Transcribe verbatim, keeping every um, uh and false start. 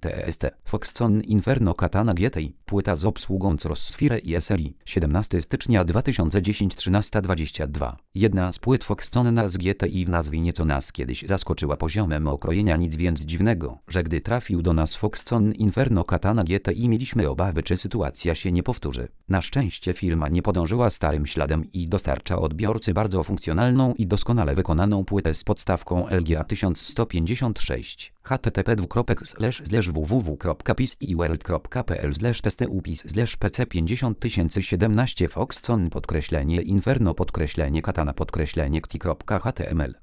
T S T. Foxconn Inferno Katana G T I. Płyta z obsługą Crossfire i S L I. siedemnastego stycznia dwa tysiące dziesiątego trzynaście dwadzieścia dwa. Jedna z płyt Foxconna z G T I w nazwie nieco nas kiedyś zaskoczyła poziomem okrojenia, nic więc dziwnego, że gdy trafił do nas Foxconn Inferno Katana G T I mieliśmy obawy, czy sytuacja się nie powtórzy. Na szczęście firma nie podążyła starym śladem i dostarcza odbiorcy bardzo funkcjonalną i doskonale wykonaną płytę z podstawką L G A tysiąc sto pięćdziesiąt sześć. h t t p dwukropek slash slash w w w kropka pis i world kropka p l slash testy upis slash p c pięćdziesiąt tysięcy siedemnaście Foxconn podkreślenie Inferno podkreślenie Katana podkreślenie kti kropka h t m l